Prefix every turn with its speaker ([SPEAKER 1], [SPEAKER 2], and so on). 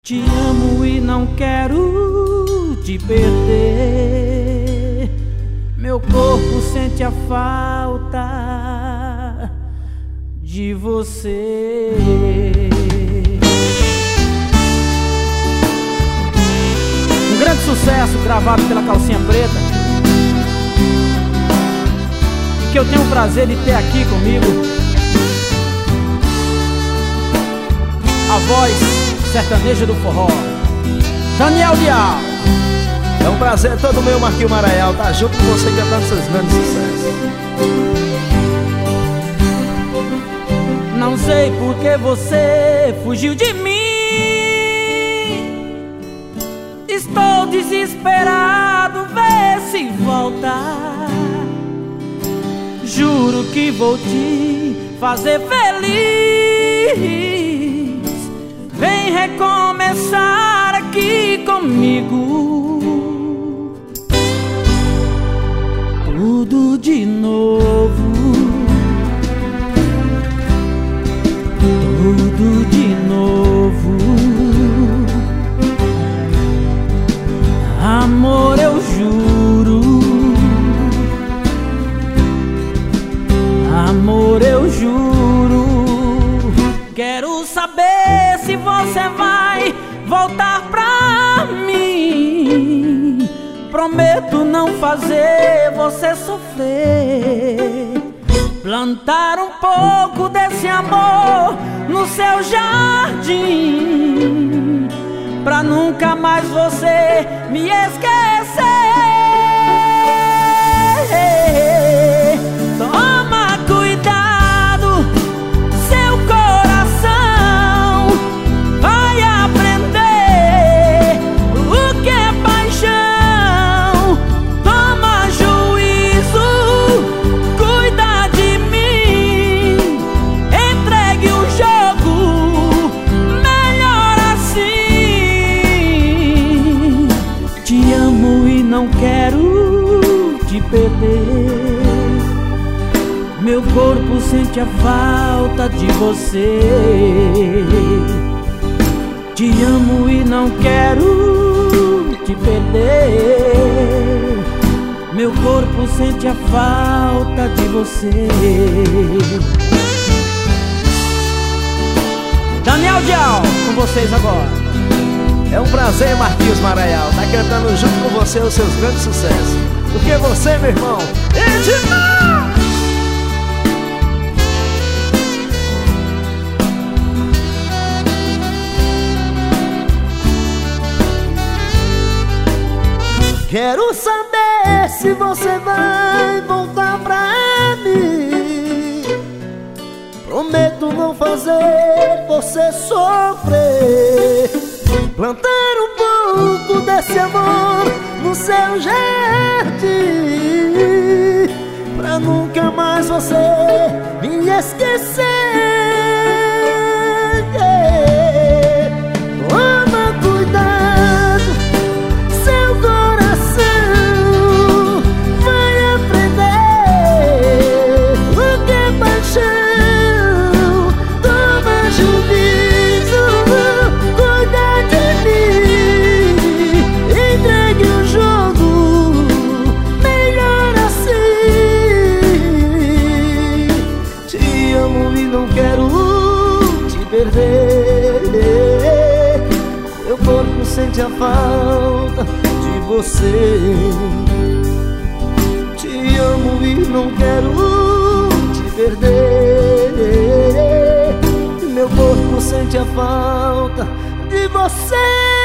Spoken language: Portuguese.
[SPEAKER 1] Te amo e não quero te perder. Meu corpo sente a falta de você. Um grande sucesso gravado pela Calcinha Preta, e que eu tenho o prazer de ter aqui comigo a voz sertaneja do forró, Daniel Dial.
[SPEAKER 2] É um prazer todo meu, Marquinhos Maraial, tá junto com você cantando seus grandes sucessos.
[SPEAKER 1] Não sei por que você fugiu de mim. Estou desesperado, vê se volta. Juro que vou te fazer feliz. Vem recomeçar aqui comigo. Tudo de novo. Tudo de novo. Amor, eu juro. Amor, eu juro. Quero saber se você vai voltar pra mim. Prometo não fazer você sofrer. Plantar um pouco desse amor no seu jardim, pra nunca mais você me esquecer. Toma cuidado, seu coração vai aprender o que é paixão. Toma juízo, cuida de mim, entregue o jogo, melhor assim. Te amo e não quero te perder. Meu corpo sente a falta de você. Te amo e não quero te perder. Meu corpo sente a falta de você. Daniel Dial, com vocês agora.
[SPEAKER 2] É um prazer, Marquinhos Maraial, tá cantando junto com você os seus grandes sucessos. Porque você, meu irmão, é demais!
[SPEAKER 3] Quero saber se você vai voltar pra mim. Prometo não fazer você sofrer. Plantar um pouco desse amor no seu jardim, pra nunca mais você me esquecer. Toma cuidado, seu coração vai aprender o que é paixão. Toma juízo, cuida de mim, entregue o jogo, melhor assim. Te amo e não quero te perder. Meu corpo sente a falta de você. Te amo e não quero te perder. Meu corpo sente a falta de você.